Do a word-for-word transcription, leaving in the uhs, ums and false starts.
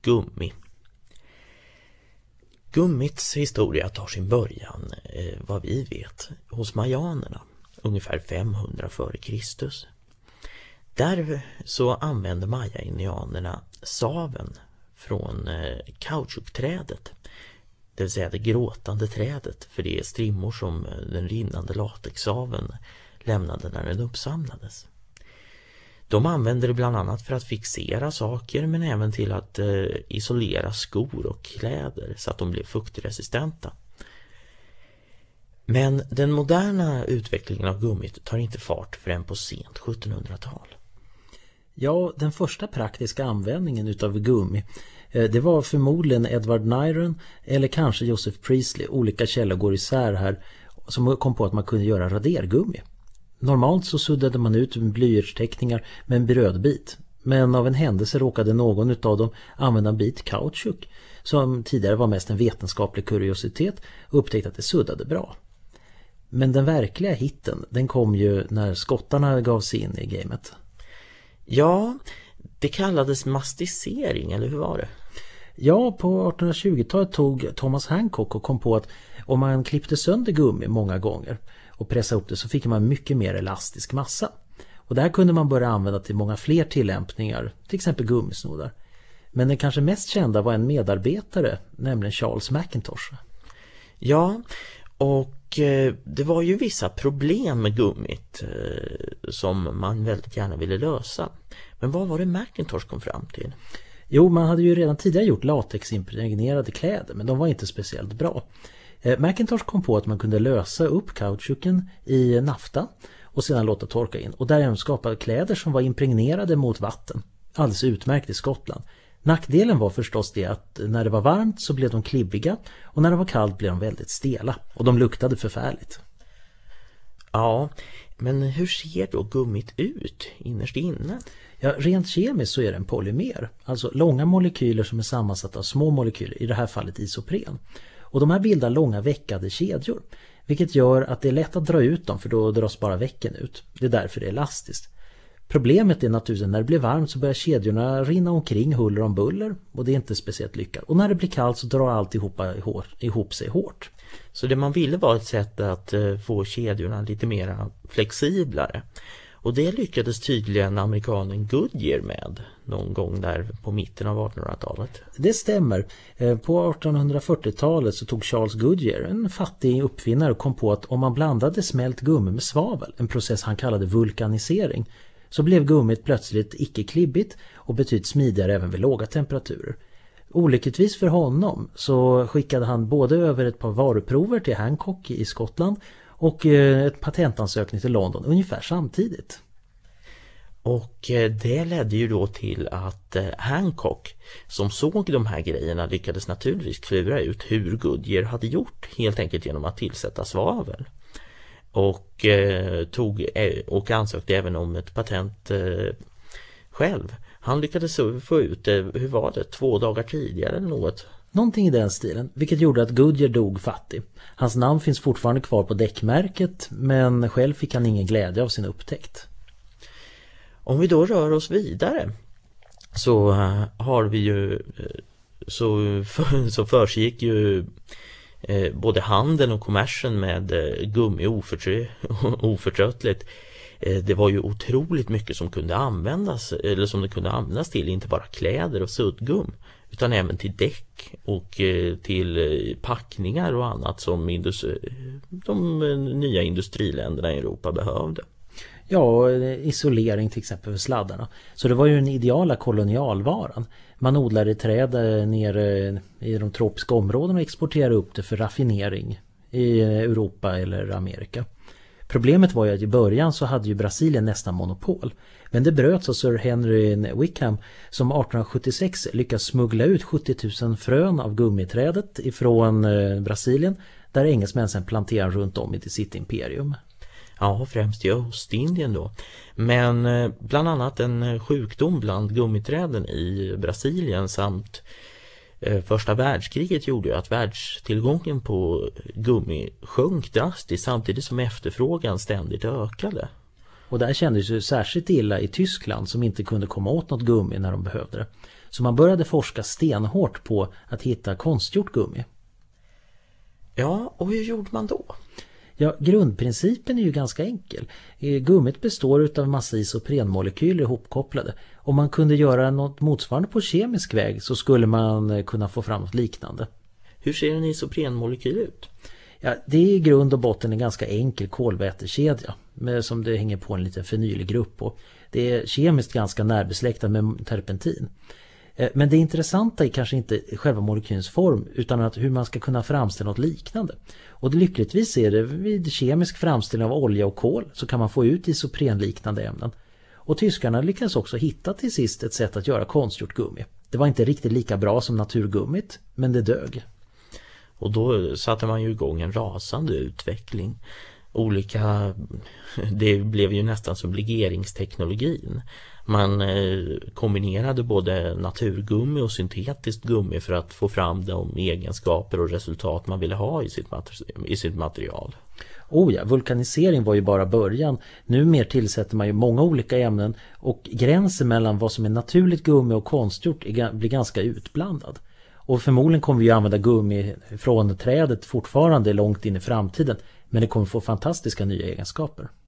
gummi. Gummits historia tar sin början, eh, vad vi vet, hos majanerna, ungefär femhundra före Kristus. Där så använde maya-indianerna saven från eh, kautschukträdet, det vill säga det gråtande trädet, för det är strimmor som den rinnande latexsaven lämnade när den uppsamlades. De använde det bland annat för att fixera saker, men även till att eh, isolera skor och kläder så att de blev fuktresistenta. Men den moderna utvecklingen av gummit tar inte fart förrän på sent sjuttonhundratal. Ja, den första praktiska användningen utav gummi, det var förmodligen Edward Nyron eller kanske Joseph Priestley, olika källor går isär här, som kom på att man kunde göra radergummi. Normalt så suddade man ut blyertsteckningar med en brödbit, men av en händelse råkade någon av dem använda en bit kautschuk, som tidigare var mest en vetenskaplig kuriositet, och upptäckte att det suddade bra. Men den verkliga hitten, den kom ju när skottarna gav sig in i gamet. Ja, det kallades masticering, eller hur var det? Ja, på artonhundratjugotalet tog Thomas Hancock och kom på att om man klippte sönder gummi många gånger och pressade upp det så fick man mycket mer elastisk massa. Och det här kunde man börja använda till många fler tillämpningar, till exempel gummisnoddar. Men den kanske mest kända var en medarbetare, nämligen Charles Mackintosh. Ja, och eh, det var ju vissa problem med gummit eh, som man väldigt gärna ville lösa. Men vad var det Mackintosh kom fram till? Jo, man hade ju redan tidigare gjort lateximpregnerade kläder, men de var inte speciellt bra. Eh, Mackintosh kom på att man kunde lösa upp kautschuken i nafta och sedan låta torka in. Och därigenom skapa kläder som var impregnerade mot vatten. Alldeles utmärkt i Skottland. Nackdelen var förstås det att när det var varmt så blev de klibbiga och när det var kallt blev de väldigt stela och de luktade förfärligt. Ja, men hur ser då gummit ut innerst inne? Ja, rent kemiskt så är det en polymer, alltså långa molekyler som är sammansatta av små molekyler, i det här fallet isopren. Och de här bildar långa veckade kedjor, vilket gör att det är lätt att dra ut dem för då dras bara vecken ut. Det är därför det är elastiskt. Problemet är naturligtvis när det blir varmt så börjar kedjorna rinna omkring huller om buller och det är inte speciellt lyckat. Och när det blir kallt så drar alltihopa ihop, ihop sig hårt. Så det man ville var ett sätt att få kedjorna lite mer flexiblare. Och det lyckades tydligen amerikanen Goodyear med någon gång där på mitten av artonhundratalet. Det stämmer. På artonhundrafyrtiotalet så tog Charles Goodyear, en fattig uppfinnare, och kom på att om man blandade smält gummi med svavel, en process han kallade vulkanisering, så blev gummit plötsligt icke klibbigt och betydligt smidigare även vid låga temperaturer. Olyckligtvis för honom så skickade han både över ett par varuprover till Hancock i Skottland och ett patentansökning till London ungefär samtidigt. Och det ledde ju då till att Hancock, som såg de här grejerna, lyckades naturligtvis klura ut hur Goodyear hade gjort, helt enkelt genom att tillsätta svavel. Och, eh, tog, eh, och ansökte även om ett patent eh, själv. Han lyckades få ut det, hur var det, två dagar tidigare eller något? Någonting i den stilen, vilket gjorde att Goodyear dog fattig. Hans namn finns fortfarande kvar på däckmärket, men själv fick han ingen glädje av sin upptäckt. Om vi då rör oss vidare så uh, har vi ju så, för, så försiggick ju eh, både handeln och kommersen med eh, gummi oförtrö, oförtröttligt. Eh, det var ju otroligt mycket som kunde användas, eller som det kunde användas till, inte bara kläder och suddgum, utan även till däck och eh, till eh, packningar och annat som industri, de eh, nya industriländerna i Europa behövde. Ja, isolering till exempel för sladdarna. Så det var ju den ideala kolonialvaran. Man odlade träd nere i de tropiska områdena och exporterade upp det för raffinering i Europa eller Amerika. Problemet var ju att i början så hade ju Brasilien nästan monopol. Men det bröts av Sir Henry Wickham som artonhundrasjuttiosex lyckades smuggla ut sjuttio tusen frön av gummiträdet ifrån Brasilien, där engelsmän sedan planterade runt om i sitt imperium. Ja, främst i Ostindien då. Men bland annat en sjukdom bland gummiträden i Brasilien samt första världskriget gjorde ju att världstillgången på gummi sjönk drastiskt samtidigt som efterfrågan ständigt ökade. Och där kändes ju särskilt illa i Tyskland som inte kunde komma åt något gummi när de behövde det. Så man började forska stenhårt på att hitta konstgjort gummi. Ja, och hur gjorde man då? Ja, grundprincipen är ju ganska enkel. Gummit består av massa isoprenmolekyler ihopkopplade. Om man kunde göra något motsvarande på kemisk väg så skulle man kunna få fram något liknande. Hur ser en isoprenmolekyl ut? Ja, det är i grund och botten en ganska enkel kolvätekedja med, som det hänger på en liten fenylgrupp på. Det är kemiskt ganska närbesläktat med terpentin. Men det intressanta är kanske inte själva molekylens form utan att hur man ska kunna framställa något liknande. Och det lyckligtvis är det vid kemisk framställning av olja och kol så kan man få ut isoprenliknande ämnen. Och tyskarna lyckades också hitta till sist ett sätt att göra konstgjort gummi. Det var inte riktigt lika bra som naturgummit, men det dög. Och då satte man ju igång en rasande utveckling. Olika, det blev ju nästan som legeringsteknologin. Man eh, kombinerade både naturgummi och syntetiskt gummi för att få fram de egenskaper och resultat man ville ha i sitt, mater- i sitt material. Oh ja, vulkanisering var ju bara början. Nu mer tillsätter man ju många olika ämnen och gränsen mellan vad som är naturligt gummi och konstgjort är, blir ganska utblandad. Och förmodligen kommer vi använda gummi från trädet fortfarande långt in i framtiden, men det kommer få fantastiska nya egenskaper.